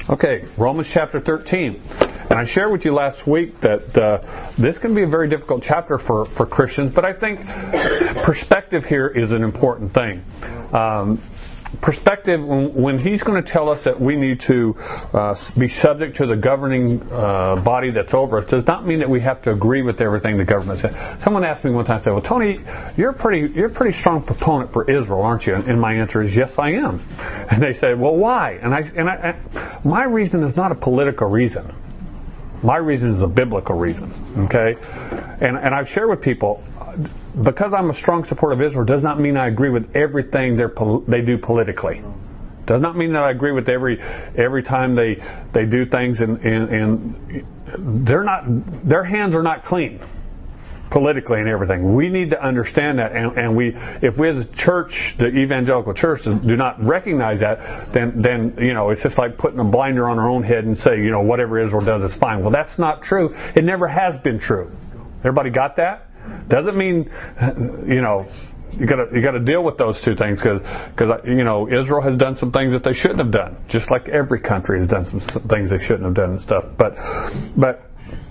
Okay, Romans chapter 13. And I shared with you last week that this can be a very difficult chapter for Christians, but I think perspective here is an important thing. Perspective, when he's going to tell us that we need to be subject to the governing body that's over us, does not mean that we have to agree with everything the government says. Someone asked me one time, said, "Well, Tony, you're a pretty strong proponent for Israel, aren't you?" And my answer is, yes, I am. And they said, "Well, why?" And my reason is not a political reason. My reason is a biblical reason. Okay, and I've shared with people, because I'm a strong supporter of Israel does not mean I agree with everything they do politically. Does not mean that I agree with every time they do things, and their hands are not clean politically and everything. We need to understand that, and if we as a church, the evangelical church, do not recognize that, then it's just like putting a blinder on our own head and say, whatever Israel does is fine. Well, that's not true. It never has been true. Everybody got that? Doesn't mean, you got to deal with those two things, because Israel has done some things that they shouldn't have done, just like every country has done some things they shouldn't have done and stuff. But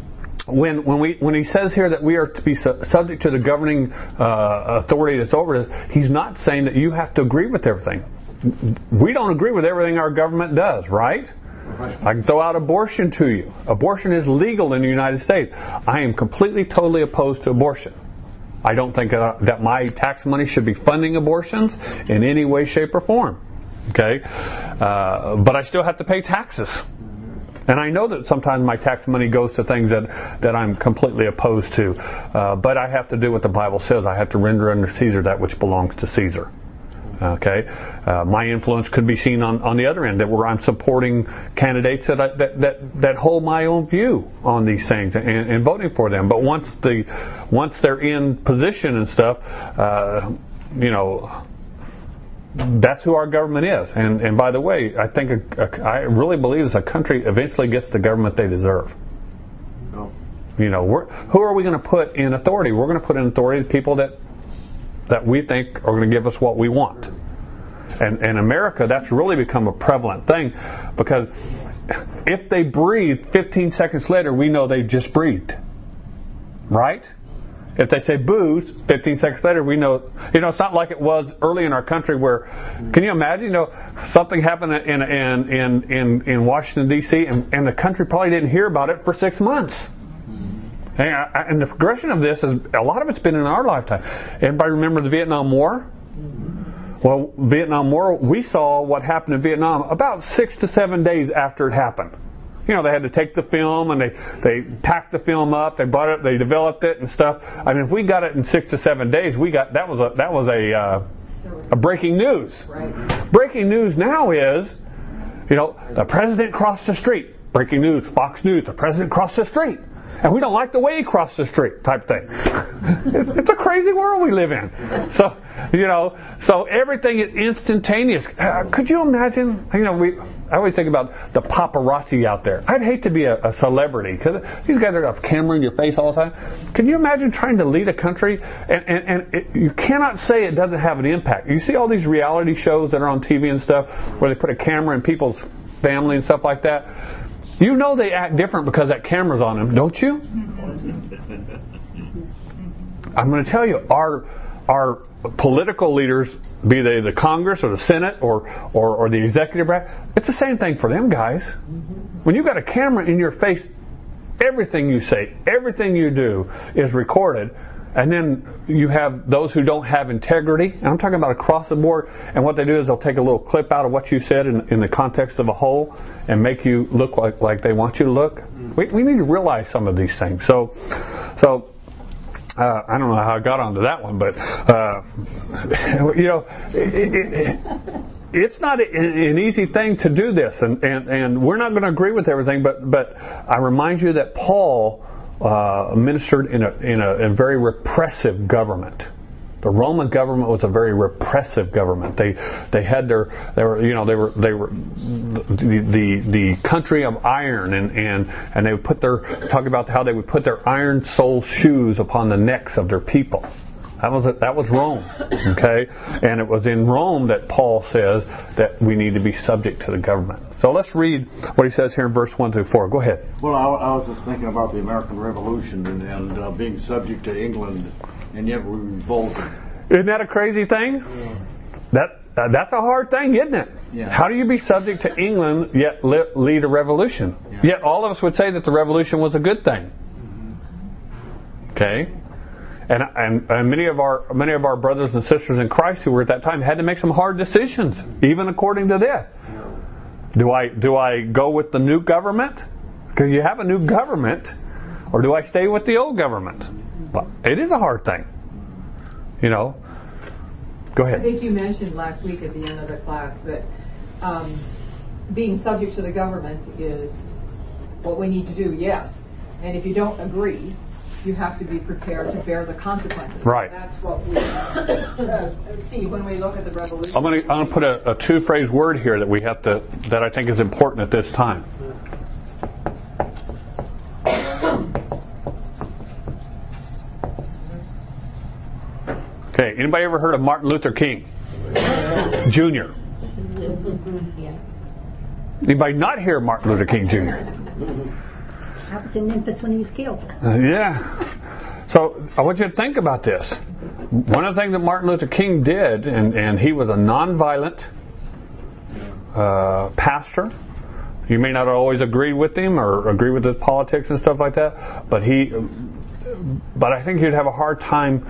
when he says here that we are to be subject to the governing authority that's over us, he's not saying that you have to agree with everything. We don't agree with everything our government does, right? I can throw out abortion to you. Abortion is legal in the United States. I am completely, totally opposed to abortion. I don't think that my tax money should be funding abortions in any way, shape, or form. Okay? But I still have to pay taxes. And I know that sometimes my tax money goes to things that I'm completely opposed to. But I have to do what the Bible says. I have to render unto Caesar that which belongs to Caesar. Okay, my influence could be seen on the other end, that where I'm supporting candidates that hold my own view on these things and voting for them. But once they're in position and stuff, that's who our government is. And by the way, I think I really believe as a country eventually gets the government they deserve. No. Who are we going to put in authority? We're going to put in authority the people that we think are going to give us what we want. And in America, that's really become a prevalent thing, because if they breathe 15 seconds later, we know they just breathed. Right? If they say booze, 15 seconds later, we know. It's not like it was early in our country where, can you imagine, something happened in Washington, D.C., and the country probably didn't hear about it for 6 months. And the progression of this is, a lot of it's been in our lifetime. Everybody remember the Vietnam War? Well, Vietnam War, we saw what happened in Vietnam about 6 to 7 days after it happened. They had to take the film and they packed the film up, they brought it, they developed it and stuff. I mean, if we got it in 6 to 7 days, that was a breaking news. Right. Breaking news now is, the president crossed the street. Breaking news, Fox News, the president crossed the street. And we don't like the way he crossed the street, type thing. It's a crazy world we live in. So everything is instantaneous. Could you imagine? I always think about the paparazzi out there. I'd hate to be a celebrity, because these guys are got a camera in your face all the time. Can you imagine trying to lead a country and you cannot say it doesn't have an impact? You see all these reality shows that are on TV and stuff where they put a camera in people's family and stuff like that. They act different because that camera's on them, don't you? I'm going to tell you, our political leaders, be they the Congress or the Senate or the executive branch, it's the same thing for them guys. When you've got a camera in your face, everything you say, everything you do is recorded. And then you have those who don't have integrity, and I'm talking about across the board, and what they do is they'll take a little clip out of what you said in the context of a whole and make you look like they want you to look. We need to realize some of these things. So I don't know how I got onto that one, but it's not an easy thing to do this, and we're not going to agree with everything, but I remind you that Paul ministered in a very repressive government. The Roman government was a very repressive government. They were the country of iron, and they would talk about how they would put their iron sole shoes upon the necks of their people. That was Rome, okay? And it was in Rome that Paul says that we need to be subject to the government. So let's read what he says here in verse 1 through 4. Go ahead. Well, I was just thinking about the American Revolution and being subject to England, and yet we revolted. Isn't that a crazy thing? Yeah. That's a hard thing, isn't it? Yeah. How do you be subject to England yet lead a revolution? Yeah. Yet all of us would say that the revolution was a good thing. Okay? And many of our brothers and sisters in Christ who were at that time had to make some hard decisions, even according to this. Do I go with the new government? Because you have a new government, or do I stay with the old government? Well, it is a hard thing. You know. Go ahead. I think you mentioned last week at the end of the class that being subject to the government is what we need to do. Yes, and if you don't agree, you have to be prepared to bear the consequences. Right. That's what we see when we look at the revolution. I'm going to put a two-phrase word here that I think is important at this time. Okay. Anybody ever heard of Martin Luther King Jr.? Anybody not hear Martin Luther King Jr.? I was in Memphis when he was killed. Yeah. So I want you to think about this. One of the things that Martin Luther King did, and he was a nonviolent pastor. You may not always agree with him or agree with his politics and stuff like that, but I think you'd have a hard time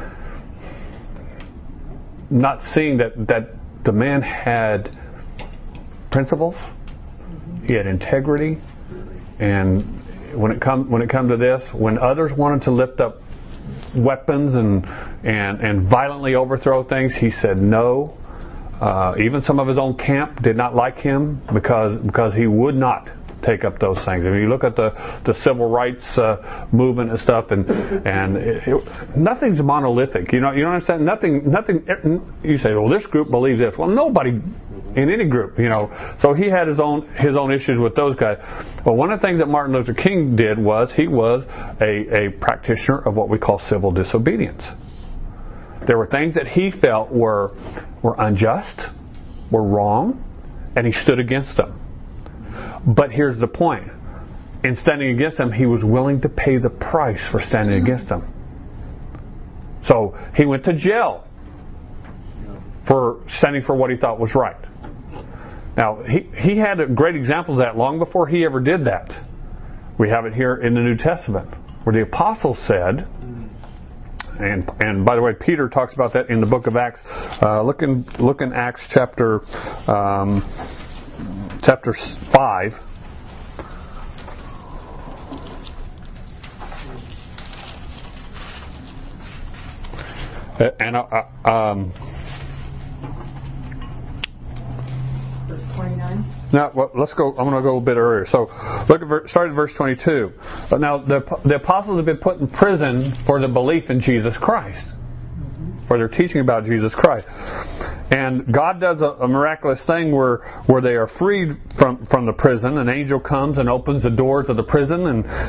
not seeing that the man had principles, he had integrity, and when it come to this, when others wanted to lift up weapons and violently overthrow things, he said no. Even some of his own camp did not like him because he would not take up those things. If you look at the civil rights movement and stuff, nothing's monolithic. You know what I'm saying? Nothing. You say, well, this group believes this. Well, nobody in any group, So he had his own issues with those guys. Well, one of the things that Martin Luther King did was he was a practitioner of what we call civil disobedience. There were things that he felt were unjust, were wrong, and he stood against them. But here's the point. In standing against them, he was willing to pay the price for standing against them. So he went to jail for standing for what he thought was right. Now, he had great examples of that long before he ever did that. We have it here in the New Testament, where the apostles said, and by the way, Peter talks about that in the book of Acts. Look in Acts chapter 5. And Verse 29. now, let's go. I'm going to go a bit earlier. So, start at verse 22. But now, the apostles have been put in prison for the belief in Jesus Christ, for their teaching about Jesus Christ. And God does a miraculous thing where they are freed from the prison. An angel comes and opens the doors of the prison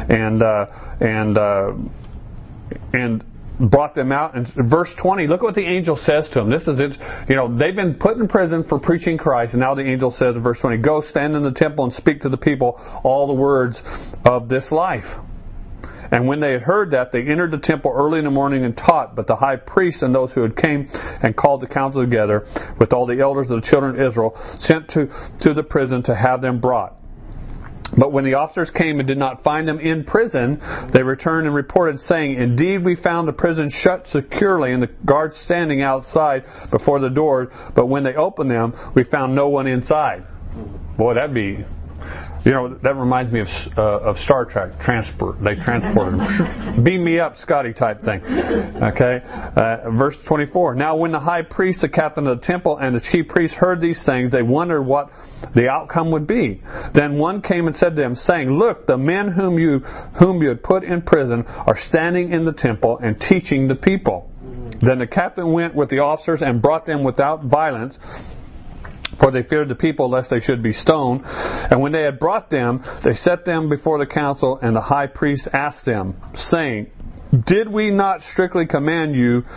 and brought them out. And verse 20, look what the angel says to them. This is it. They've been put in prison for preaching Christ, and now the angel says in verse 20, "Go stand in the temple and speak to the people all the words of this life." And when they had heard that, they entered the temple early in the morning and taught. But the high priest and those who had came and called the council together with all the elders of the children of Israel sent to the prison to have them brought. But when the officers came and did not find them in prison, they returned and reported, saying, "Indeed, we found the prison shut securely and the guards standing outside before the doors. But when they opened them, we found no one inside." Boy, that'd be... that reminds me of Star Trek. They transported him. Beam me up, Scotty type thing. Okay? Verse 24. Now when the high priest, the captain of the temple, and the chief priests heard these things, they wondered what the outcome would be. Then one came and said to them, saying, "Look, the men whom you had put in prison are standing in the temple and teaching the people." Then the captain went with the officers and brought them without violence, for they feared the people lest they should be stoned. And when they had brought them, they set them before the council, and the high priest asked them, saying, "Did we not strictly command you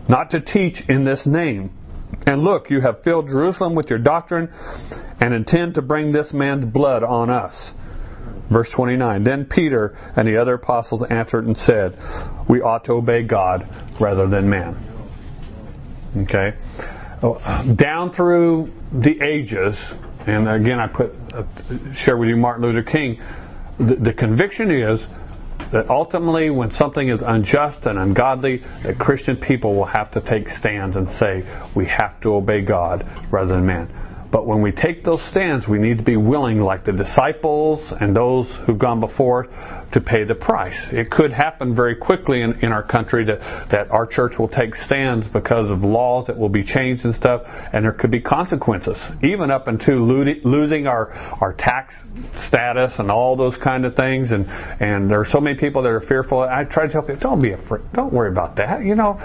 not to teach in this name. And look, you have filled Jerusalem with your doctrine and intend to bring this man's blood on us. Verse 29, then Peter and the other apostles answered and said, we ought to obey God rather than man. Okay? Down through the ages, and again I share with you Martin Luther King, the conviction is that ultimately when something is unjust and ungodly, that Christian people will have to take stands and say, we have to obey God rather than man. But when we take those stands, we need to be willing, like the disciples and those who've gone before, to pay the price. It could happen very quickly in our country that our church will take stands because of laws that will be changed and stuff, and there could be consequences, even up into losing our tax status and all those kind of things. And there are so many people that are fearful. I try to tell people, don't be afraid. Don't worry about that. You know,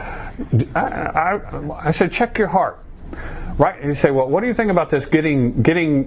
I said, check your heart. Right? And you say, well, what do you think about this? Being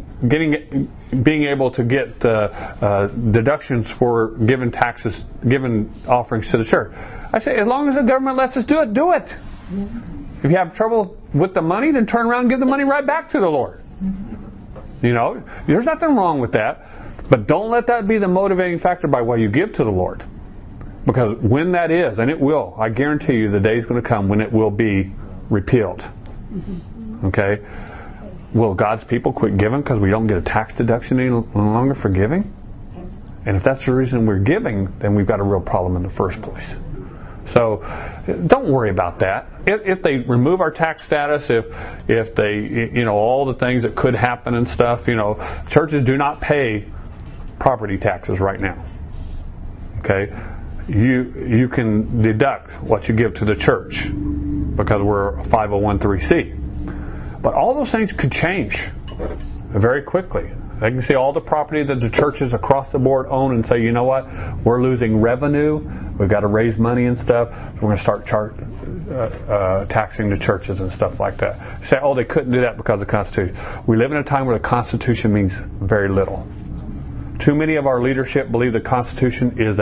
able to get deductions for giving taxes, giving offerings to the church. I say, as long as the government lets us do it, do it. Mm-hmm. If you have trouble with the money, then turn around and give the money right back to the Lord. Mm-hmm. You know, there's nothing wrong with that, but don't let that be the motivating factor by why you give to the Lord. Because when that is, and it will, I guarantee you, the day is going to come when it will be repealed. Mm-hmm. Okay, will God's people quit giving because we don't get a tax deduction any longer for giving? And if that's the reason we're giving, then we've got a real problem in the first place. So don't worry about that. If they remove our tax status, if they, you know, all the things that could happen and stuff, you know, churches do not pay property taxes right now. Okay, you can deduct what you give to the church because we're a 501(c)(3). But all those things could change very quickly. They can see all the property that the churches across the board own and say, you know what, we're losing revenue, we've got to raise money and stuff, so we're going to start taxing the churches and stuff like that. You say, oh, they couldn't do that because of the Constitution. We live in a time where the Constitution means very little. Too many of our leadership believe the Constitution is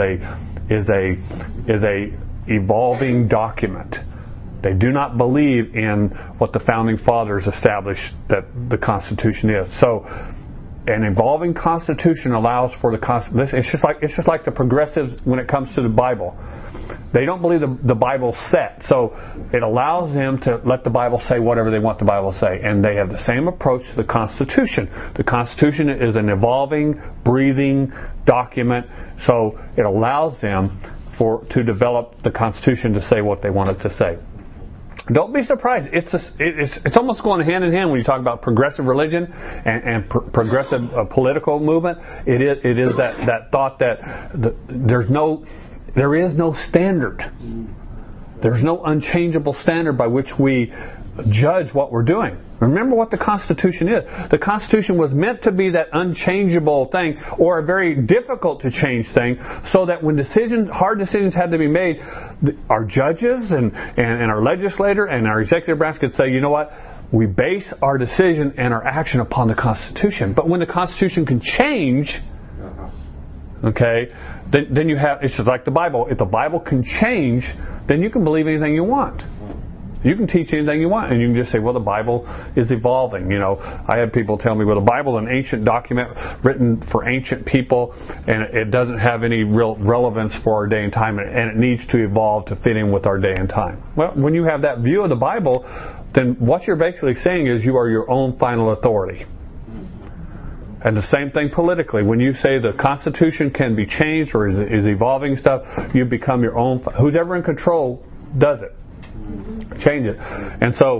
a evolving document. They do not believe in what the Founding Fathers established that the Constitution is. So, an evolving Constitution allows for the Constitution. It's just like the progressives when it comes to the Bible. They don't believe the Bible's set, so it allows them to let the Bible say whatever they want the Bible to say. And they have the same approach to the Constitution. The Constitution is an evolving, breathing document, so it allows them to develop the Constitution to say what they want it to say. Don't be surprised. It's almost going hand in hand when you talk about progressive religion and progressive political movement. It is that thought that there is no standard. There's no unchangeable standard by which we judge what we're doing. Remember what the Constitution is. The Constitution was meant to be that unchangeable thing, or a very difficult to change thing, so that when hard decisions had to be made, our judges and our legislator and our executive branch could say, you know what, we base our decision and our action upon the Constitution. But when the Constitution can change, okay, then you have, it's just like the Bible. If the Bible can change, then you can believe anything you want. You can teach anything you want, and you can just say, well, the Bible is evolving. You know, I had people tell me, well, the Bible is an ancient document written for ancient people, and it doesn't have any real relevance for our day and time, and it needs to evolve to fit in with our day and time. Well, when you have that view of the Bible, then what you're basically saying is you are your own final authority. And the same thing politically. When you say the Constitution can be changed or is evolving stuff, you become your own. Who's ever in control does it. Change it. And so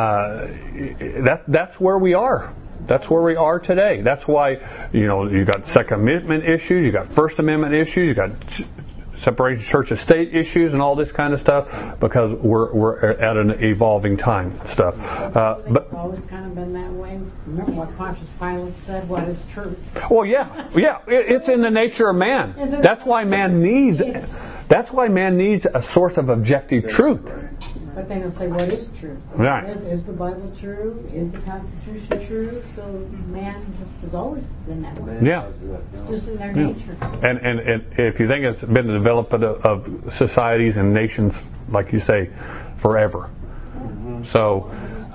that's where we are. That's where we are today. That's why, you know, you got Second Amendment issues, you got First Amendment issues, you got separation church and state issues and all this kind of stuff, because we're at an evolving time stuff. But it's always kind of been that way. Remember what Pontius Pilate said, what is truth? Well, yeah. It's in the nature of man. That's why man needs a source of objective truth. But then they'll say, what is truth? Right. Is the Bible true? Is the Constitution true? So man just has always been that way. Yeah. Just in their nature. And if you think it's been the development of societies and nations, like you say, forever. So,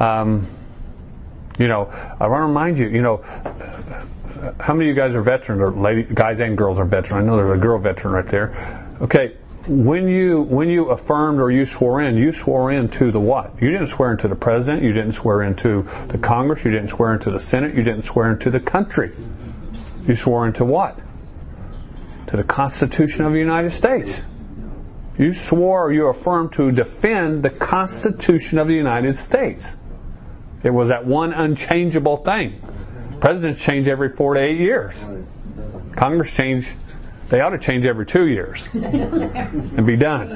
you know, I want to remind you, you know, how many of you guys are veterans, or guys and girls are veterans? I know there's a girl veteran right there. Okay, when you affirmed or you swore into the what? You didn't swear into the president. You didn't swear into the Congress. You didn't swear into the Senate. You didn't swear into the country. You swore into what? To the Constitution of the United States. You swore or you affirmed to defend the Constitution of the United States. It was that one unchangeable thing. Presidents change every 4 to 8 years. Congress change. They ought to change every 2 years and be done.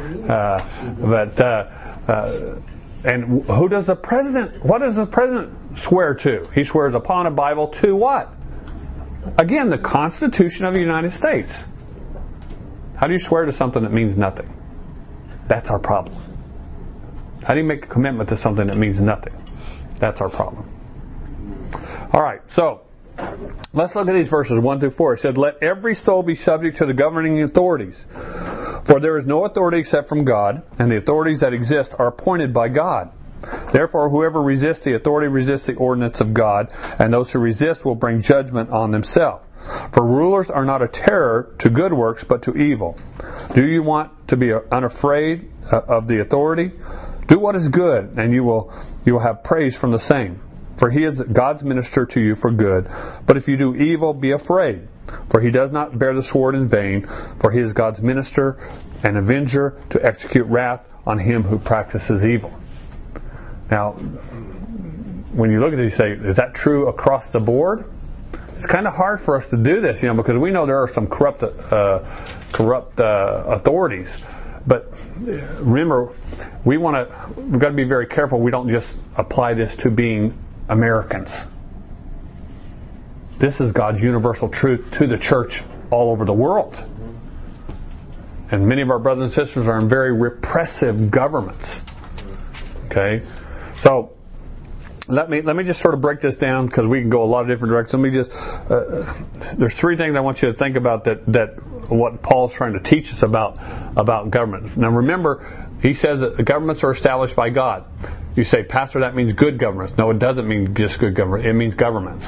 And who does the president? What does the president swear to? He swears upon a Bible to what? Again, the Constitution of the United States. How do you swear to something that means nothing? That's our problem. How do you make a commitment to something that means nothing? That's our problem. All right, so let's look at these verses 1 through 4. It said, "Let every soul be subject to the governing authorities. For there is no authority except from God, and the authorities that exist are appointed by God. Therefore, whoever resists the authority resists the ordinance of God, and those who resist will bring judgment on themselves. For rulers are not a terror to good works, but to evil. Do you want to be unafraid of the authority? Do what is good, and you will have praise from the same. For he is God's minister to you for good. But if you do evil, be afraid. For he does not bear the sword in vain, for he is God's minister and avenger to execute wrath on him who practices evil." Now, when you look at it, you say, is that true across the board? It's kind of hard for us to do this, because we know there are some corrupt authorities. But remember, we've got to be very careful. We don't just apply this to being Americans. This is God's universal truth to the church all over the world. And many of our brothers and sisters are in very repressive governments. Okay? So, let me just sort of break this down, because we can go a lot of different directions. Let me just, there's 3 things I want you to think about that what Paul's trying to teach us about government. Now remember, he says that the governments are established by God. You say, Pastor, that means good governments. No, it doesn't mean just good government. It means governments.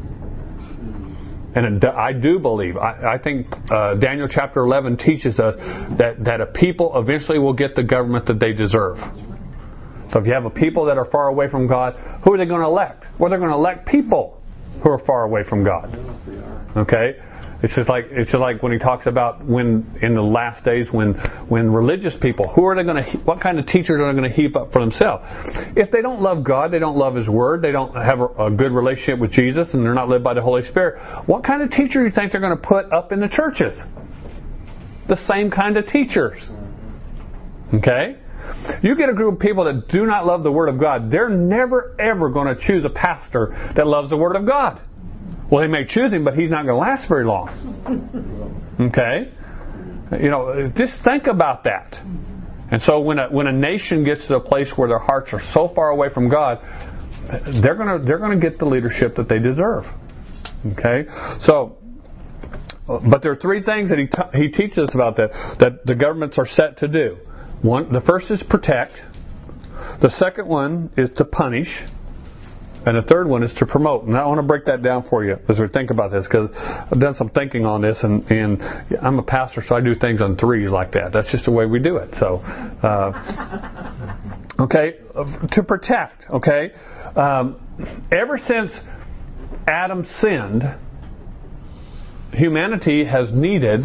And I do believe, I think Daniel chapter 11 teaches us that a people eventually will get the government that they deserve. So if you have a people that are far away from God, who are they going to elect? Well, they're going to elect people who are far away from God. Okay? It's just like when he talks about when in the last days when religious people, what kind of teachers are they going to heap up for themselves? If they don't love God, they don't love His Word, they don't have a good relationship with Jesus, and they're not led by the Holy Spirit, what kind of teacher do you think they're going to put up in the churches? The same kind of teachers. Okay? You get a group of people that do not love the Word of God, they're never ever going to choose a pastor that loves the Word of God. Well, they may choose him, but he's not going to last very long. Okay? Just think about that. And so when a nation gets to a place where their hearts are so far away from God, they're going to get the leadership that they deserve. Okay? So, but there are 3 things that he teaches us about that the governments are set to do. The first is protect. The second one is to punish. And the third one is to promote. And I want to break that down for you as we think about this, because I've done some thinking on this, and I'm a pastor, so I do things on 3s like that. That's just the way we do it. So, okay, to protect. Okay, ever since Adam sinned, humanity has needed,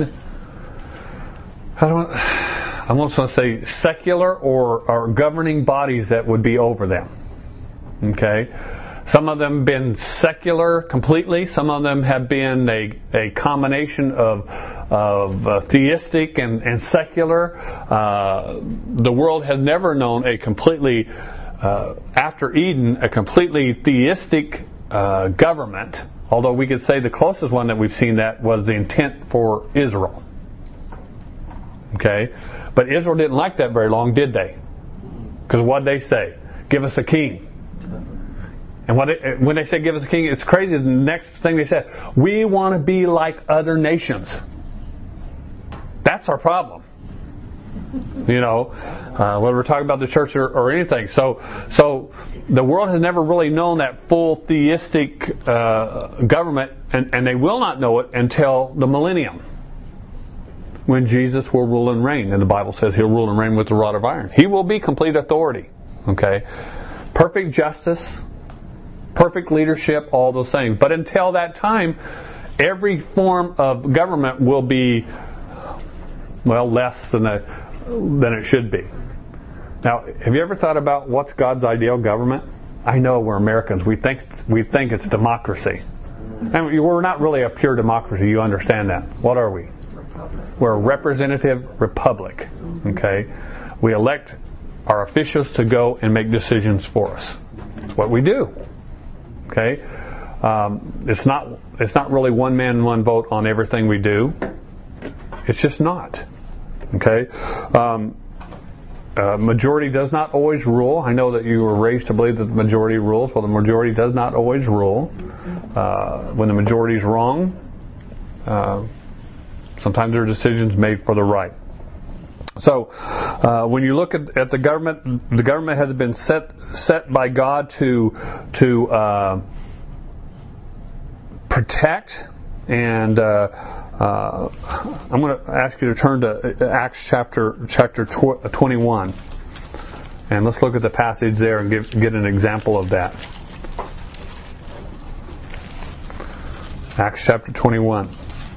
I won't want to say secular or governing bodies that would be over them. Okay? Some of them have been secular completely. Some of them have been a combination of theistic and secular. The world has never known a completely, after Eden, a completely theistic government. Although we could say the closest one that we've seen that was the intent for Israel. Okay? But Israel didn't like that very long, did they? Because what did they say? Give us a king. And when they say give us a king, it's crazy. The next thing they said, we want to be like other nations. That's our problem. Whether we're talking about the church or anything. So the world has never really known that full theistic government, and they will not know it until the millennium, when Jesus will rule and reign. And the Bible says He'll rule and reign with the rod of iron. He will be complete authority. Okay? Perfect justice, perfect leadership, all those things. But until that time, every form of government will be, less than it should be. Now, have you ever thought about what's God's ideal government? I know we're Americans. We think it's democracy. And we're not really a pure democracy. You understand that. What are we? We're a representative republic. Okay? We elect our officials to go and make decisions for us. It's what we do. Okay? It's not really one man, one vote on everything we do. It's just not. Okay? Majority does not always rule. I know that you were raised to believe that the majority rules. Well, the majority does not always rule. When the majority is wrong, sometimes there are decisions made for the right. So, when you look at the government has been set by God to protect, and I'm going to ask you to turn to Acts chapter 21, and let's look at the passage there and get an example of that. Acts chapter 21,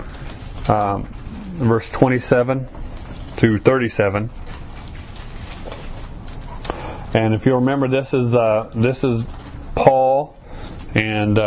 verse 27 to 37. And if you remember, this is Paul, and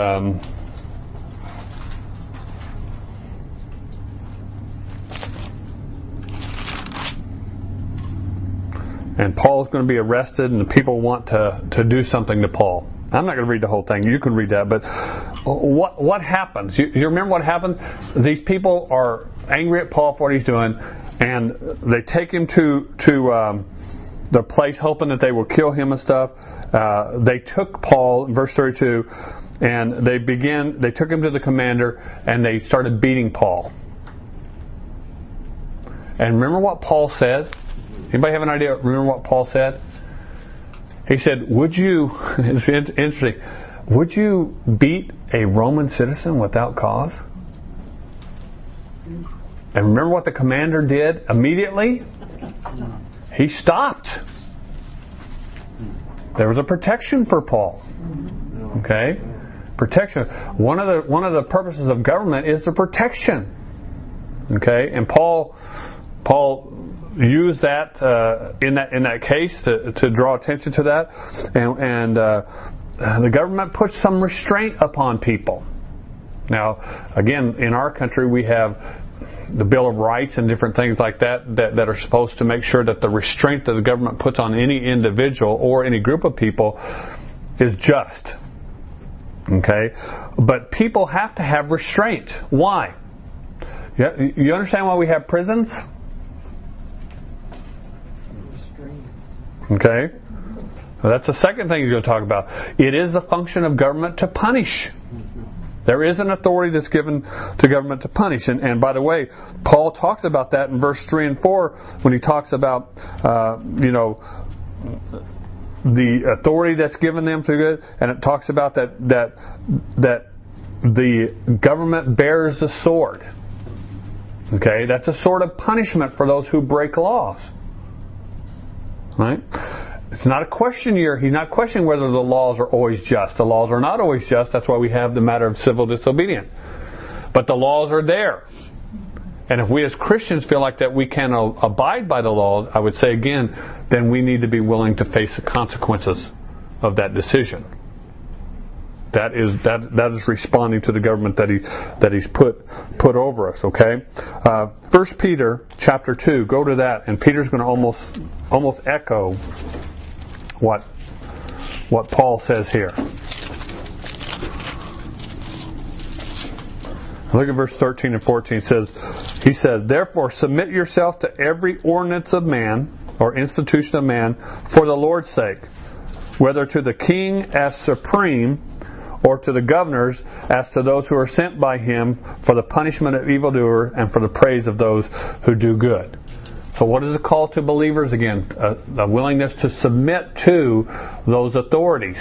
Paul is going to be arrested, and the people want to do something to Paul. I'm not going to read the whole thing. You can read that. But what happens? You remember what happened? These people are angry at Paul for what he's doing, and they take him to the place hoping that they will kill him and stuff. They took Paul, in verse 32, and they took him to the commander, and they started beating Paul. And remember what Paul said? Anybody have an idea? Remember what Paul said? He said, it's interesting, would you beat a Roman citizen without cause? And remember what the commander did immediately? He stopped. There was a protection for Paul. Okay? Protection. One of the purposes of government is the protection. Okay? And Paul used that in that case to draw attention to that, and the government puts some restraint upon people. Now, again, in our country we have the Bill of Rights and different things like that are supposed to make sure that the restraint that the government puts on any individual or any group of people is just. Okay? But people have to have restraint. Why? You understand why we have prisons? Okay? Well, that's the second thing he's going to talk about. It is the function of government to punish. There is an authority that's given to government to punish. And by the way, Paul talks about that in verse 3 and 4 when he talks about, the authority that's given them to good. And it talks about that the government bears the sword. Okay? That's a sword of punishment for those who break laws. Right? It's not a question here. He's not questioning whether the laws are always just. The laws are not always just. That's why we have the matter of civil disobedience. But the laws are there. And if we as Christians feel like that we can abide by the laws, I would say again, then we need to be willing to face the consequences of that decision. That is responding to the government that he's put over us. Okay, 1 Peter chapter 2. Go to that, and Peter's going to almost echo what Paul says here. Look at verse 13 and 14. He says, "Therefore submit yourself to every ordinance of man or institution of man for the Lord's sake, whether to the king as supreme, or to the governors as to those who are sent by him for the punishment of evildoers and for the praise of those who do good." So what is the call to believers? Again, a willingness to submit to those authorities.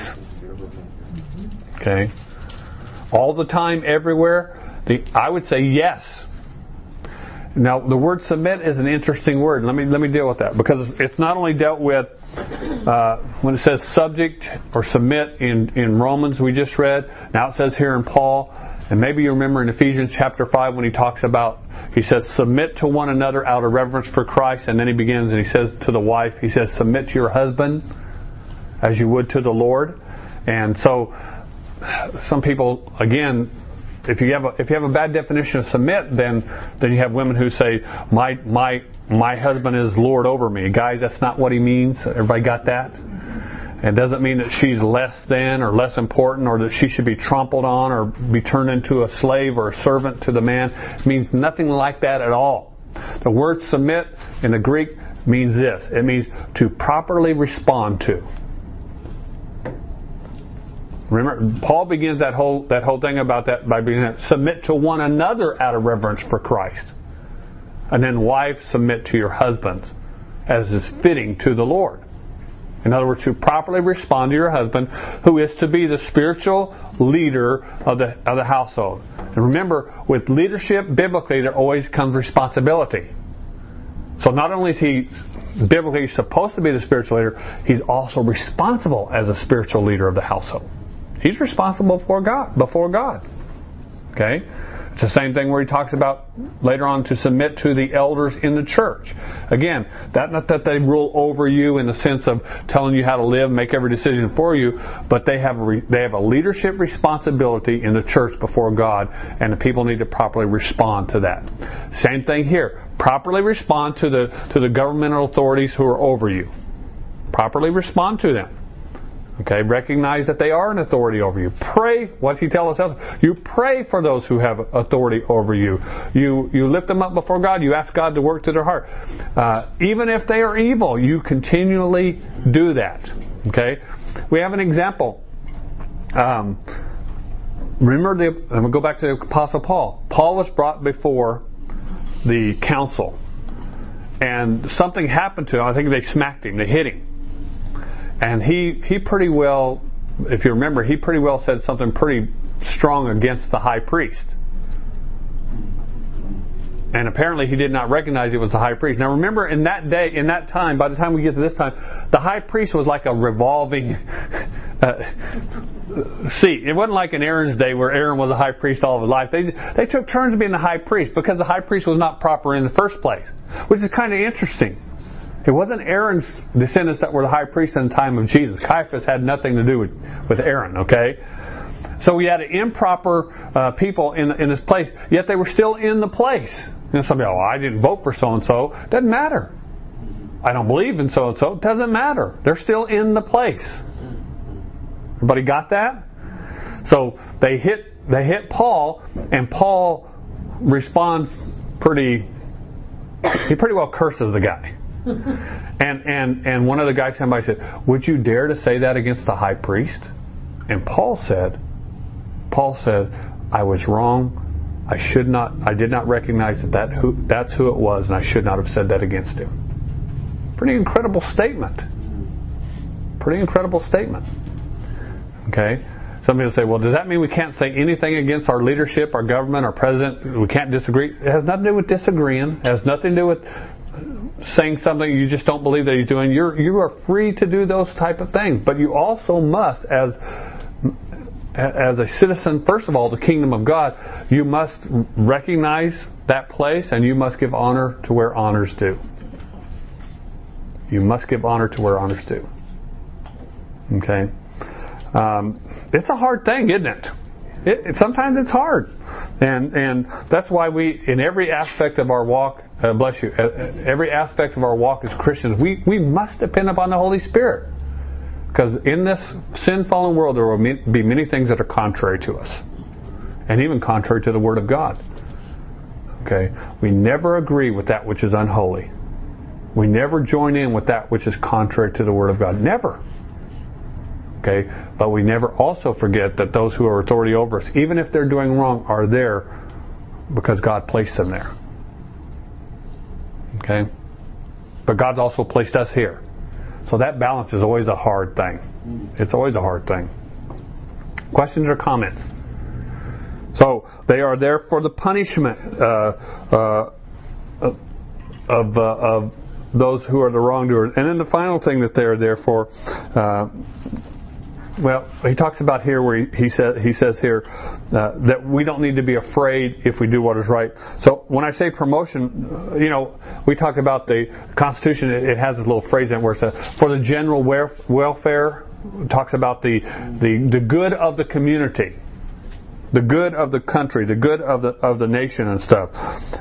Okay? All the time, everywhere? I would say yes. Now, the word submit is an interesting word. Let me deal with that, because it's not only dealt with when it says subject or submit in Romans we just read. Now it says here in Paul, and maybe you remember in Ephesians chapter 5 when he says submit to one another out of reverence for Christ, and then he begins and he says to the wife, he says submit to your husband as you would to the Lord. And so some people, again, if you have a bad definition of submit, then you have women who say my husband is Lord over me. Guys, that's not what he means. Everybody got that? It doesn't mean that she's less than or less important, or that she should be trampled on or be turned into a slave or a servant to the man. It means nothing like that at all. The word submit in the Greek means this. It means to properly respond to. Remember, Paul begins that whole thing about that by beginning submit to one another out of reverence for Christ. And then wives, submit to your husbands as is fitting to the Lord. In other words, to properly respond to your husband, who is to be the spiritual leader of the household. And remember, with leadership, biblically, there always comes responsibility. So not only is he biblically supposed to be the spiritual leader, he's also responsible as a spiritual leader of the household. He's responsible before God. Okay? It's the same thing where he talks about later on to submit to the elders in the church. Again, not that they rule over you in the sense of telling you how to live, make every decision for you, but they have a leadership responsibility in the church before God, and the people need to properly respond to that. Same thing here. Properly respond to the governmental authorities who are over you. Properly respond to them. Okay, recognize that they are an authority over you. Pray. What's he tell us else? You pray for those who have authority over you. You lift them up before God. You ask God to work to their heart. Even if they are evil, you continually do that. Okay, we have an example. Remember, I'm going to go back to the Apostle Paul. Paul was brought before the council, and something happened to him. I think they smacked him. They hit him. And he pretty well, if you remember, he pretty well said something pretty strong against the high priest. And apparently he did not recognize it was the high priest. Now remember, in that day, in that time, by the time we get to this time, the high priest was like a revolving seat. It wasn't like in Aaron's day where Aaron was a high priest all of his life. They took turns being the high priest because the high priest was not proper in the first place, which is kind of interesting. It wasn't Aaron's descendants that were the high priest in the time of Jesus. Caiaphas had nothing to do with Aaron, okay? So we had improper people in this place, yet they were still in the place. And somebody, I didn't vote for so-and-so. Doesn't matter. I don't believe in so-and-so. Doesn't matter. They're still in the place. Everybody got that? So they hit Paul, and Paul responds he pretty well curses the guy. And one of the guys came by and said, would you dare to say that against the high priest? And Paul said, I was wrong. I did not recognize that's who it was, and I should not have said that against him. Pretty incredible statement. Okay? Some people say, well, does that mean we can't say anything against our leadership, our government, our president? We can't disagree? It has nothing to do with disagreeing. It has nothing to do with saying something you just don't believe that he's doing. You are free to do those type of things, but you also must, as a citizen, first of all, the kingdom of God, you must recognize that place, and you must give honor to where honor's due. You must give honor to where honor's due. Okay, it's a hard thing, isn't it? Sometimes it's hard, and that's why we, in every aspect of our walk, every aspect of our walk as Christians, we must depend upon the Holy Spirit. Because in this sin-fallen world, there will be many things that are contrary to us. And even contrary to the Word of God. Okay? We never agree with that which is unholy. We never join in with that which is contrary to the Word of God. Never. Okay? But we never also forget that those who are authority over us, even if they're doing wrong, are there because God placed them there. Okay? but God's also placed us here. So that balance is always a hard thing. It's always a hard thing. Questions or comments? So they are there for the punishment of those who are the wrongdoers. And then the final thing that they're there for, he talks about here where he says here that we don't need to be afraid if we do what is right. So when I say promotion, we talk about the Constitution. It has this little phrase in it where it says for the general welfare. It talks about the good of the community, the good of the country, the good of the nation and stuff.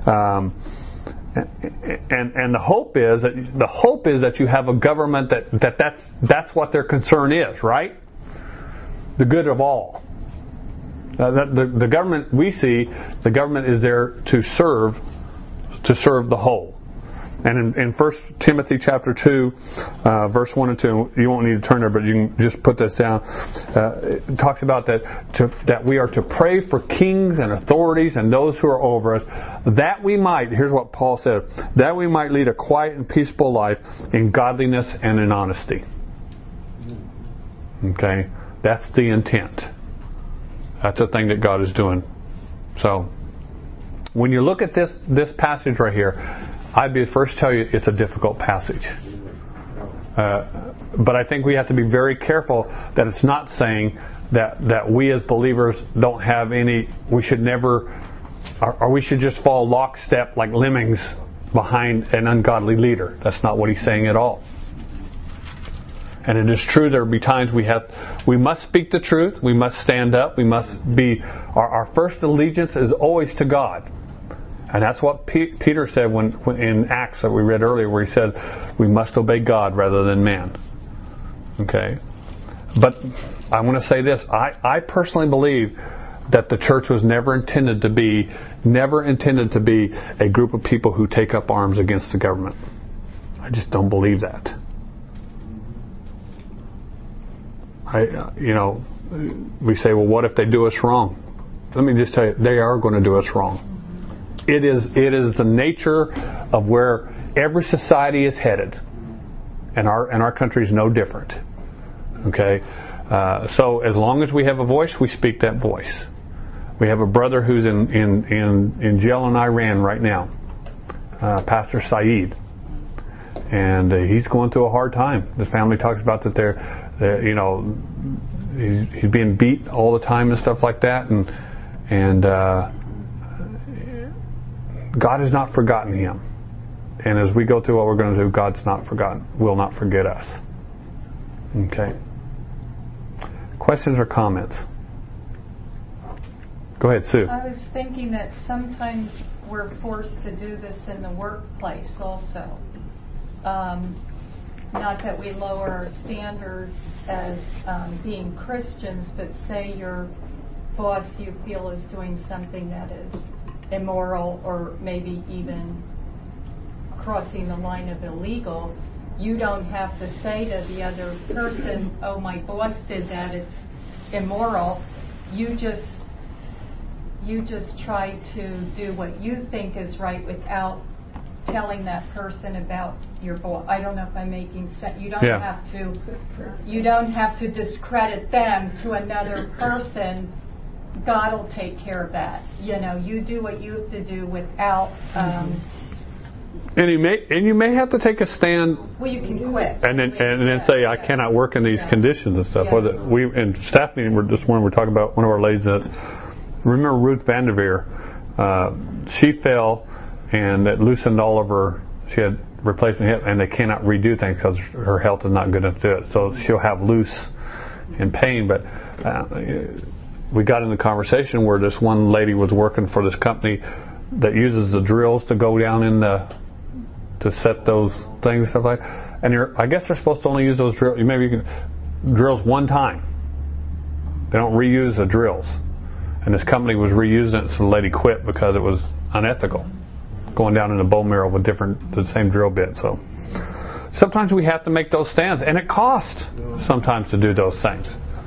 And the hope is that you have a government that's what their concern is, right? The good of all. The government we see, the government is there to serve the whole. And in 1 Timothy chapter 2, verse 1 and 2, you won't need to turn there, but you can just put this down. It talks about that we are to pray for kings and authorities and those who are over us, that we might, here's what Paul said, that we might lead a quiet and peaceful life in godliness and in honesty. Okay? That's the intent. That's the thing that God is doing. So, when you look at this passage right here, I'd be the first to tell you it's a difficult passage. But I think we have to be very careful that it's not saying that we as believers don't have any, we should never, or we should just fall lockstep like lemmings behind an ungodly leader. That's not what he's saying at all. And it is true there will be times we must speak the truth, we must stand up, we must be, our first allegiance is always to God. And that's what Peter said when in Acts that we read earlier, where he said we must obey God rather than man. Okay? But I want to say this. I personally believe that the church was never intended to be a group of people who take up arms against the government. I just don't believe that. We say, well, what if they do us wrong? Let me just tell you, they are going to do us wrong. It is the nature of where every society is headed, and our country is no different. Okay, so as long as we have a voice, we speak that voice. We have a brother who's in jail in Iran right now, Pastor Saeed, and he's going through a hard time. His family talks about that he's being beat all the time and stuff like that, and God has not forgotten him. And as we go through what we're going to do, God's not forgotten, will not forget us. Okay. Questions or comments? Go ahead, Sue. I was thinking that sometimes we're forced to do this in the workplace also. Not that we lower our standards as being Christians, but say your boss you feel is doing something that is immoral or maybe even crossing the line of illegal, you don't have to say to the other person, oh, my boss did that, it's immoral. You just try to do what you think is right without telling that person about your boss. I don't know if I'm making sense. You don't have to discredit them to another person. God will take care of that. You do what you have to do without. And you may have to take a stand. Well, you can quit. And then say, I cannot work in these conditions and stuff. Yeah. We in staff meeting this morning we're talking about one of our ladies that, remember Ruth Vanderveer, she fell and it loosened all of her. She had replacement hip, and they cannot redo things because her health is not good enough to do it. So she'll have loose and pain. But we got in the conversation where this one lady was working for this company that uses the drills to go down in to set those things and stuff like that. And I guess they're supposed to only use those drills. Maybe you can drills one time. They don't reuse the drills. And this company was reusing it, so the lady quit because it was unethical, going down in the bone marrow with the same drill bit. So sometimes we have to make those stands, and it costs sometimes to do those things.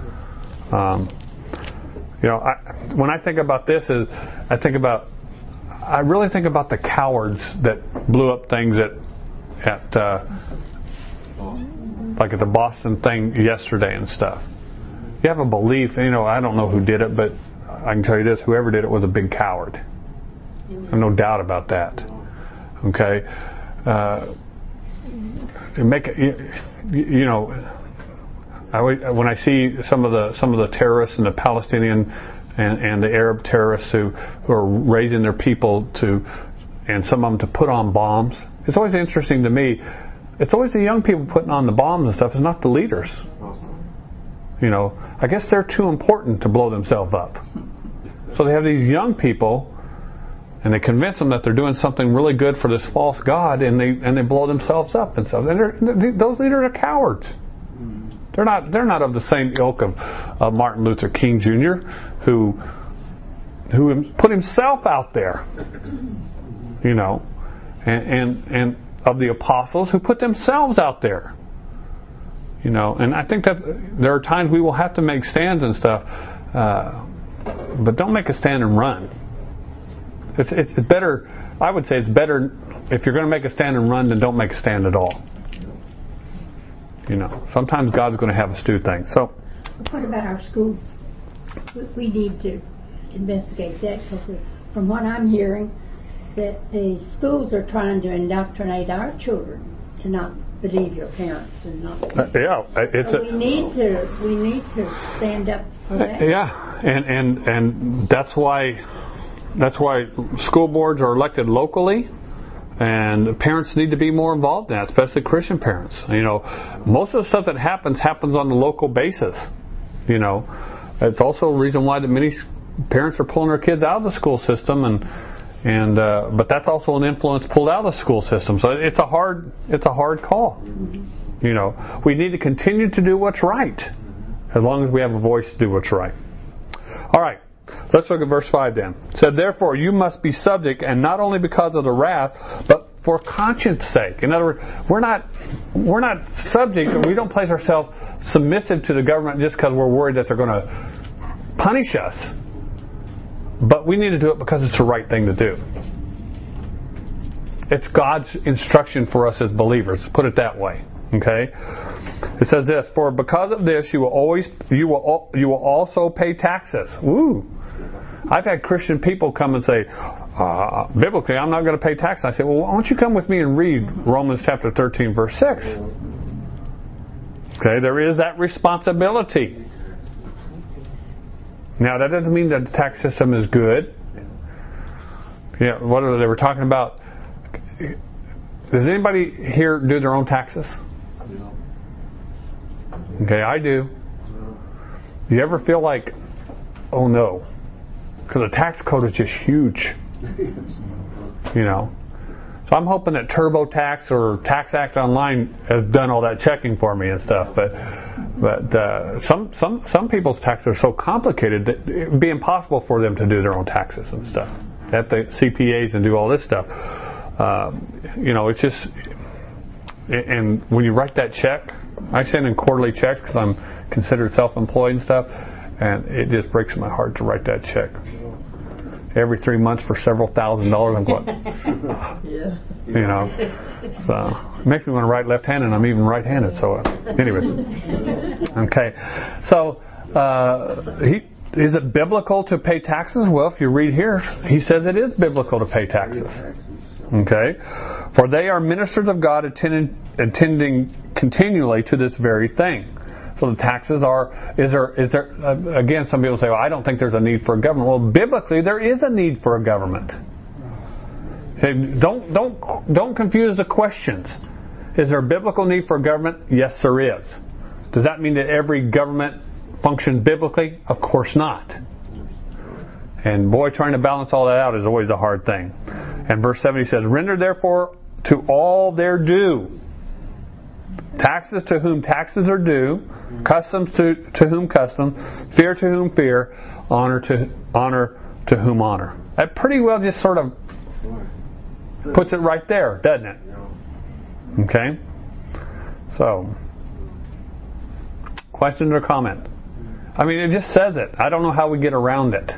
When I think about this, I really think about the cowards that blew up things like at the Boston thing yesterday and stuff. You have a belief, I don't know who did it, but I can tell you this, whoever did it was a big coward. There's no doubt about that. Okay? When I see some of the terrorists and the Palestinian and the Arab terrorists who are raising their people and some of them to put on bombs, it's always interesting to me. It's always the young people putting on the bombs and stuff. It's not the leaders. I guess they're too important to blow themselves up. So they have these young people, and they convince them that they're doing something really good for this false god, and they blow themselves up and stuff. And those leaders are cowards. They're not of the same ilk of Martin Luther King Jr., who put himself out there, and of the apostles who put themselves out there, and I think that there are times we will have to make stands and stuff, but don't make a stand and run. It's better. I would say it's better if you're going to make a stand and run, then don't make a stand at all. Sometimes God's going to have us do things. So, what about our schools? We need to investigate that, because from what I'm hearing, that the schools are trying to indoctrinate our children to not believe your parents and not. We need to stand up for that. Yeah, and that's why school boards are elected locally. And parents need to be more involved in that, especially Christian parents. Most of the stuff that happens on the local basis. It's also a reason why that many parents are pulling their kids out of the school system, but that's also an influence pulled out of the school system. So it's a hard call. We need to continue to do what's right, as long as we have a voice to do what's right. All right. Let's look at verse 5 then. It said, therefore you must be subject, and not only because of the wrath, but for conscience sake. In other words, we're not subject, and we don't place ourselves submissive to the government just because we're worried that they're going to punish us. But we need to do it because it's the right thing to do. It's God's instruction for us as believers. Put it that way. Okay? It says this, for because of this you will also pay taxes. Woo! I've had Christian people come and say, biblically, I'm not going to pay taxes. I say, well, why don't you come with me and read Romans chapter 13, verse 6. Okay, there is that responsibility. Now, that doesn't mean that the tax system is good. What are they were talking about? Does anybody here do their own taxes? Okay, I do. Do you ever feel like, oh no, because the tax code is just huge, So I'm hoping that TurboTax or Tax Act Online has done all that checking for me and stuff. But some people's taxes are so complicated that it would be impossible for them to do their own taxes and stuff. They have to CPAs and do all this stuff. It's just, and when you write that check, I send in quarterly checks because I'm considered self-employed and stuff, and it just breaks my heart to write that check. Every 3 months for several $1,000s, I'm going, so it makes me want to write left-handed, and I'm even right-handed, so anyway. Okay, so is it biblical to pay taxes? Well, if you read here, he says it is biblical to pay taxes. Okay, for they are ministers of God attending continually to this very thing. So the taxes is there again, some people say, well, I don't think there's a need for a government. Well, biblically, there is a need for a government. Okay, don't confuse the questions. Is there a biblical need for a government? Yes, there is. Does that mean that every government functions biblically? Of course not. And boy, trying to balance all that out is always a hard thing. And verse 7 he says, render therefore to all their due. Taxes to whom taxes are due, customs to whom customs, fear to whom fear, honor to whom honor. That pretty well just sort of puts it right there, doesn't it? Okay? So, question or comment? I mean, it just says it. I don't know how we get around it.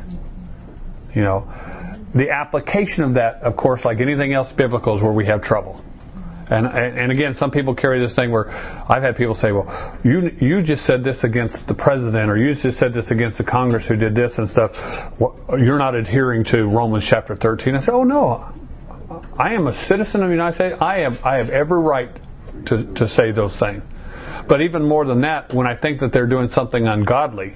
The application of that, of course, like anything else biblical, is where we have trouble. And again, some people carry this thing where I've had people say, well, you just said this against the president, or you just said this against the Congress who did this and stuff. Well, you're not adhering to Romans chapter 13. I say, oh no, I am a citizen of the United States. I have every right to say those things. But even more than that, when I think that they're doing something ungodly,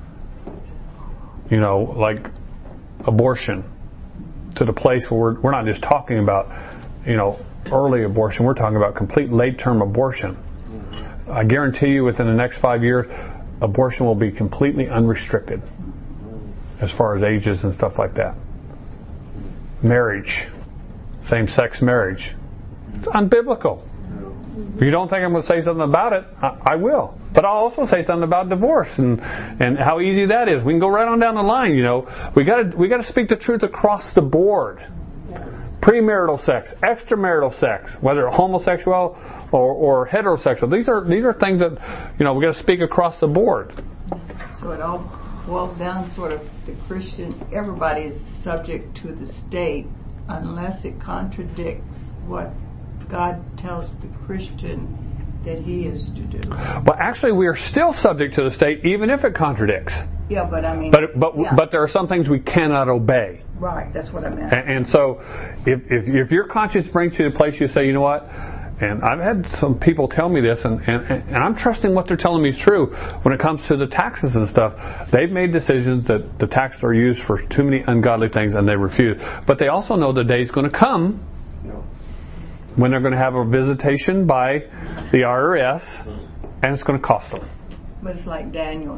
like abortion, to the place where we're not just talking about, early abortion. We're talking about complete late-term abortion. I guarantee you within the next 5 years, abortion will be completely unrestricted as far as ages and stuff like that. Marriage, same-sex marriage, it's unbiblical. If you don't think I'm going to say something about it, I will. But I'll also say something about divorce and how easy that is. We can go right on down the line. We got to speak the truth across the board. Premarital sex, extramarital sex, whether homosexual or heterosexual. These are things that we got to speak across the board. So it all boils down sort of the Christian. Everybody is subject to the state unless it contradicts what God tells the Christian that he is to do. But actually, we are still subject to the state, even if it contradicts. Yeah, but I mean. But there are some things we cannot obey. Right, that's what I meant. And so, if your conscience brings you to the place you say, you know what, and I've had some people tell me this, and I'm trusting what they're telling me is true when it comes to the taxes and stuff. They've made decisions that the taxes are used for too many ungodly things, and they refuse. But they also know the day is going to come when they're going to have a visitation by the IRS, and it's going to cost them. But it's like Daniel,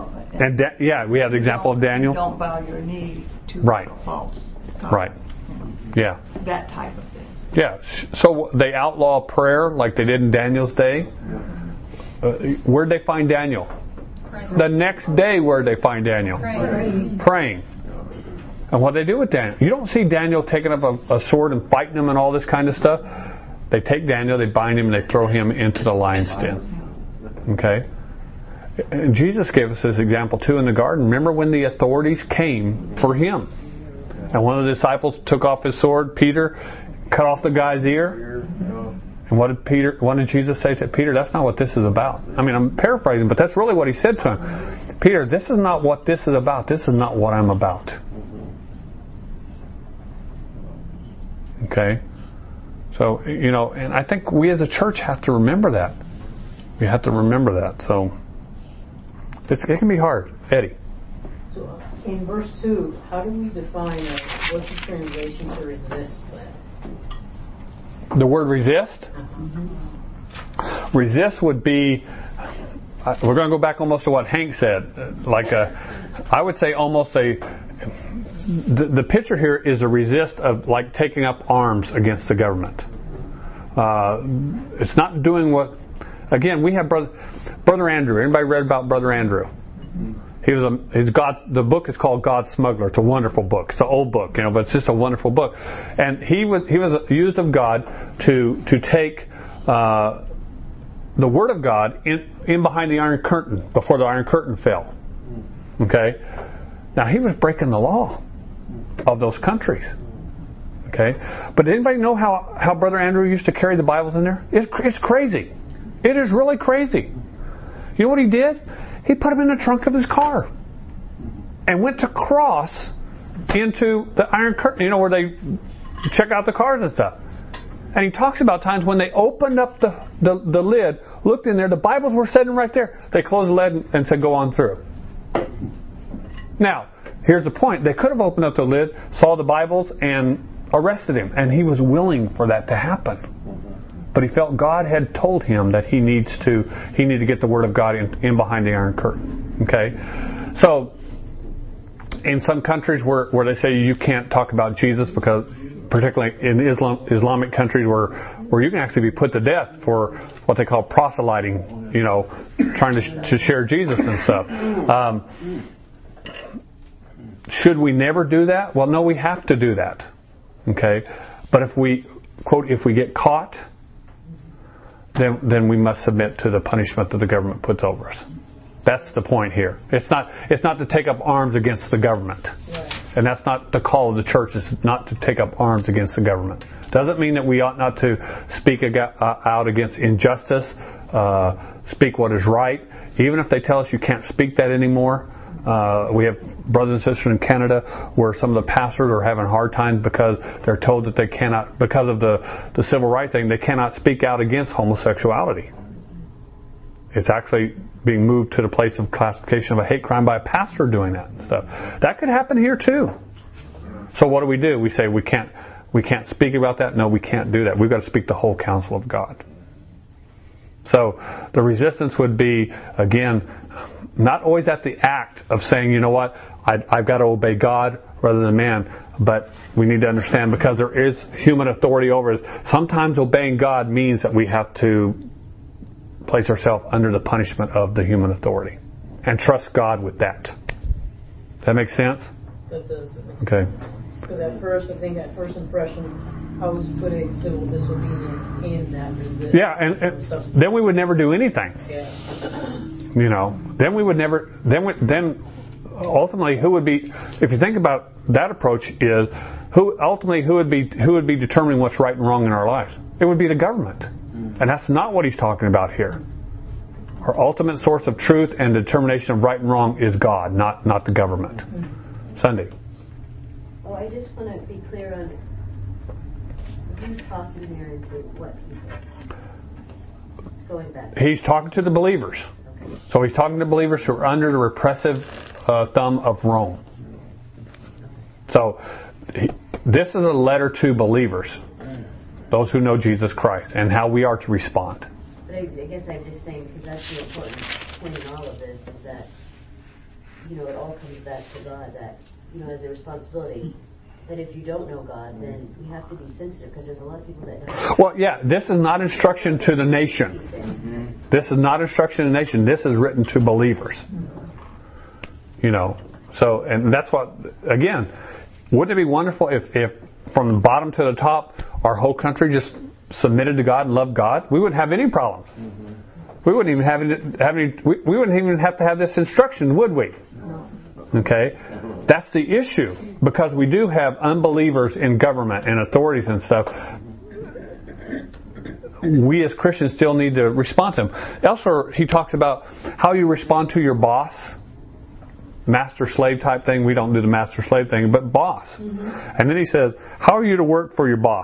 we have the example of Daniel. Don't bow your knee to false God. Right. Yeah. That type of thing. Yeah. So they outlaw prayer like they did in Daniel's day. Where'd they find Daniel? Praying. The next day, where'd they find Daniel? Praying. And what they do with Daniel? You don't see Daniel taking up a sword and fighting them and all this kind of stuff. They take Daniel, they bind him, and they throw him into the lion's den. Okay? And Jesus gave us this example too in the garden. Remember when the authorities came for him? And one of the disciples took off his sword, Peter, cut off the guy's ear. And what did Jesus say to Peter? That's not what this is about. I mean, I'm paraphrasing, but that's really what he said to him. Peter, this is not what this is about. This is not what I'm about. Okay? So, and I think we as a church have to remember that. We have to remember that. So, it can be hard. Eddie. So, in verse 2, how do we define what's the translation to resist that? The word resist? Resist would be, we're going to go back almost to what Hank said. I would say almost the picture here is a resist of like taking up arms against the government. It's not doing what. Again, we have Brother Andrew. Anybody read about Brother Andrew? The book is called God's Smuggler. It's a wonderful book. It's an old book, but it's just a wonderful book. And he was used of God to take the Word of God in behind the Iron Curtain before the Iron Curtain fell. Okay. Now he was breaking the law of those countries. Okay. But did anybody know how Brother Andrew used to carry the Bibles in there? It's crazy. It is really crazy. You know what he did? He put them in the trunk of his car and went to cross into the Iron Curtain, where they check out the cars and stuff. And he talks about times when they opened up the lid, looked in there, the Bibles were sitting right there. They closed the lid and said, go on through. Now, here's the point. They could have opened up the lid, saw the Bibles, and arrested him. And he was willing for that to happen. But he felt God had told him that he needed to get the Word of God in behind the Iron Curtain. Okay? So, in some countries where they say you can't talk about Jesus, because particularly in Islamic countries where you can actually be put to death for what they call proselyting, trying to share Jesus and stuff. Should we never do that? Well, no, we have to do that. Okay? But if we get caught, then we must submit to the punishment that the government puts over us. That's the point here. It's not to take up arms against the government. Right. And that's not the call of the church, is not to take up arms against the government. Doesn't mean that we ought not to speak out against injustice, speak what is right. Even if they tell us you can't speak that anymore. We have brothers and sisters in Canada where some of the pastors are having a hard time because they're told that they cannot, because of the civil rights thing, they cannot speak out against homosexuality. It's actually being moved to the place of classification of a hate crime by a pastor doing that and stuff. That could happen here too. So what do? We say we can't speak about that? No, we can't do that. We've got to speak the whole counsel of God. So the resistance would be, again, not always at the act of saying, you know what, I've got to obey God rather than man, but we need to understand, because there is human authority over us, sometimes obeying God means that we have to place ourselves under the punishment of the human authority and trust God with that. Does that make sense? That does. That makes Okay. sense. Because at first, I think that first impression, I was putting civil disobedience in that resistance. Yeah, and then we would never do anything. Yeah. You know, then we would never. Then ultimately, who would be? If you think about that approach, is who would be determining what's right and wrong in our lives? It would be the government, and that's not what he's talking about here. Our ultimate source of truth and determination of right and wrong is God, not the government. Sunday. Oh, I just want to be clear on who's talking here and to what people. Going back. He's talking to the believers. Okay. So he's talking to believers who are under the repressive thumb of Rome. So this is a letter to believers, those who know Jesus Christ, and how we are to respond. But I guess I'm just saying, because that's the important point in all of this, is that, you know, it all comes back to God, that, you know, as a responsibility, that if you don't know God, then you have to be sensitive, because there's a lot of people that don't. Well, yeah, this is not instruction to the nation. This is not instruction to the nation. This is written to believers. You know, so, and that's what, again, wouldn't it be wonderful if from the bottom to the top, our whole country just submitted to God and loved God? We wouldn't have any problems. We wouldn't even have any. We wouldn't even have to have this instruction, would we? Okay, that's the issue, because we do have unbelievers in government and authorities and stuff. We as Christians still need to respond to them. Elsewhere, he talks about how you respond to your boss. Master-slave type thing. We don't do the master-slave thing, but boss. And then he says, how are you to work for your boss?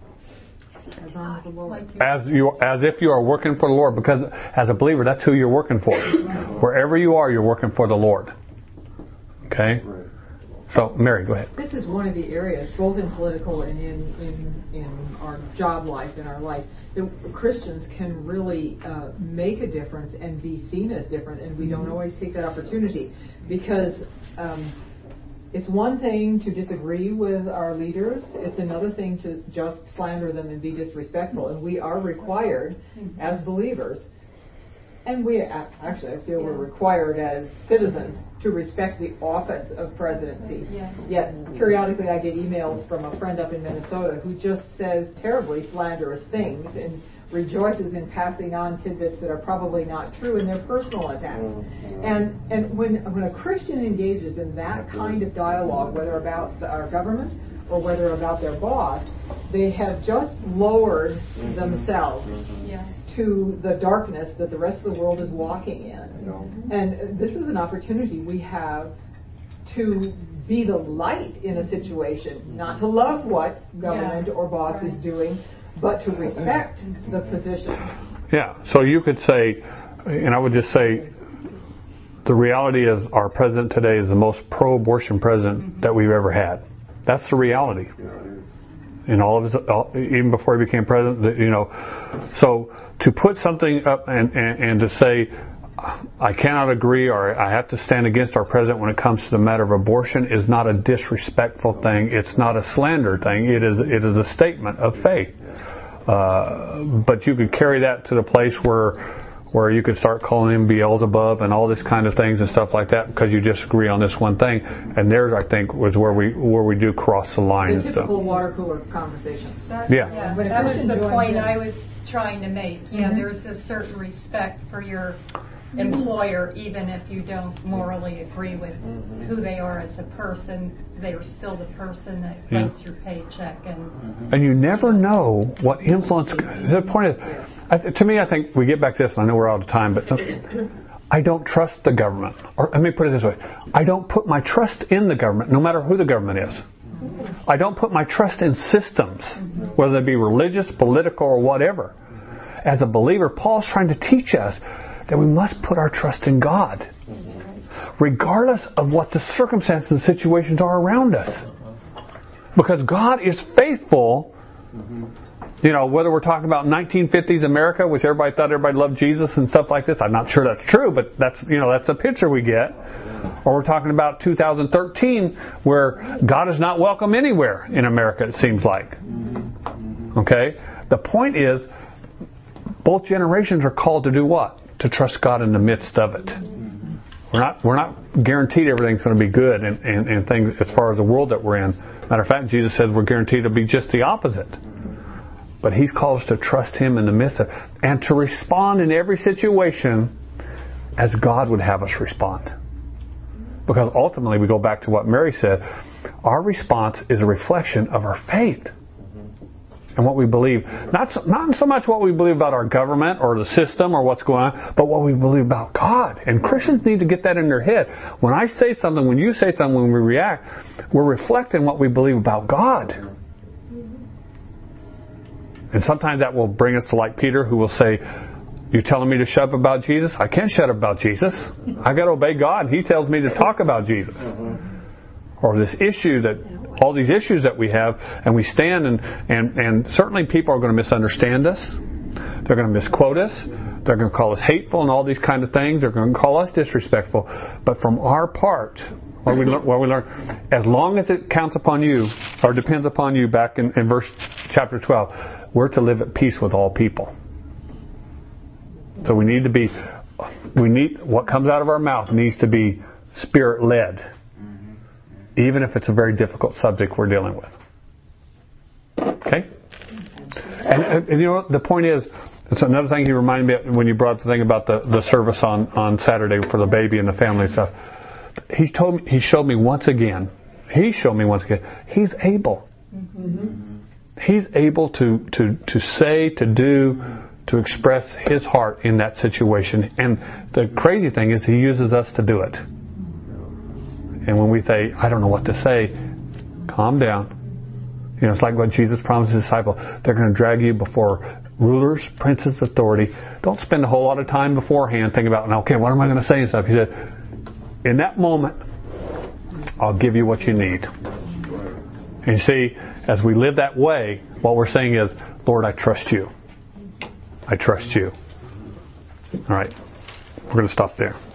As if you are working for the Lord, because as a believer, that's who you're working for. Wherever you are, you're working for the Lord. Okay? So, Mary, go ahead. This is one of the areas, both in political and in our job life, in our life, that Christians can really make a difference and be seen as different, and we don't always take that opportunity, because it's one thing to disagree with our leaders. It's another thing to just slander them and be disrespectful. And we are required as believers, and we actually, I feel we're required as citizens to respect the office of presidency. Yet periodically I get emails from a friend up in Minnesota who just says terribly slanderous things and rejoices in passing on tidbits that are probably not true in their personal attacks. And when a Christian engages in that kind of dialogue, whether about our government or whether about their boss, they have just lowered themselves to the darkness that the rest of the world is walking in. And this is an opportunity we have to be the light in a situation, not to love what government or boss is doing, but to respect the position. Yeah, so you could say, and I would just say, the reality is our president today is the most pro-abortion president that we've ever had. That's the reality. In all of his, even before he became president, you know. So to put something up and to say, I cannot agree or I have to stand against our president when it comes to the matter of abortion is not a disrespectful thing. It's not a slander thing. It is a statement of faith. But you could carry that to the place where you could start calling him Beelzebub and all this kind of things and stuff like that because you disagree on this one thing. And there, I think, was where we do cross the line and stuff. The typical water cooler conversations. That was the point I was trying to make. Yeah, there's a certain respect for your employer, even if you don't morally agree with who they are as a person. They are still the person that writes your paycheck. And you never know what influence. The point is, to me, I think we get back to this, and I know we're out of time, but I don't trust the government. Or let me put it this way. I don't put my trust in the government, no matter who the government is. I don't put my trust in systems, whether they be religious, political, or whatever. As a believer, Paul's trying to teach us that we must put our trust in God, regardless of what the circumstances and situations are around us. Because God is faithful. You know, whether we're talking about 1950s America, which everybody thought everybody loved Jesus and stuff like this, I'm not sure that's true, but that's a picture we get. Or we're talking about 2013, where God is not welcome anywhere in America, it seems like. Okay? The point is, both generations are called to do what? To trust God in the midst of it. We're not guaranteed everything's going to be good and things as far as the world that we're in. Matter of fact, Jesus says we're guaranteed to be just the opposite. But He's called us to trust Him in the midst of it and to respond in every situation as God would have us respond. Because ultimately we go back to what Mary said. Our response is a reflection of our faith. And what we believe, not so much what we believe about our government or the system or what's going on, but what we believe about God. And Christians need to get that in their head. When I say something, when you say something, when we react, we're reflecting what we believe about God. And sometimes that will bring us to like Peter, who will say, "You telling me to shut up about Jesus? I can't shut up about Jesus. I got to obey God, and He tells me to talk about Jesus." Or this issue all these issues that we have, and we stand and certainly people are going to misunderstand us. They're going to misquote us. They're going to call us hateful and all these kind of things. They're going to call us disrespectful. But from our part, what we learn, as long as it counts upon you or depends upon you, back in chapter 12, we're to live at peace with all people. So we need what comes out of our mouth needs to be Spirit-led. Even if it's a very difficult subject we're dealing with. Okay? And you know what? The point is, it's another thing He reminded me of when you brought up the thing about the service on Saturday for the baby and the family stuff. He showed me once again, He's able. He's able to say, to do, to express His heart in that situation. And the crazy thing is He uses us to do it. And when we say, "I don't know what to say," calm down. You know, it's like what Jesus promised His disciples. They're going to drag you before rulers, princes, authority. Don't spend a whole lot of time beforehand thinking about, okay, what am I going to say and stuff. He said, in that moment, I'll give you what you need. And you see, as we live that way, what we're saying is, Lord, I trust You. I trust You. All right. We're going to stop there.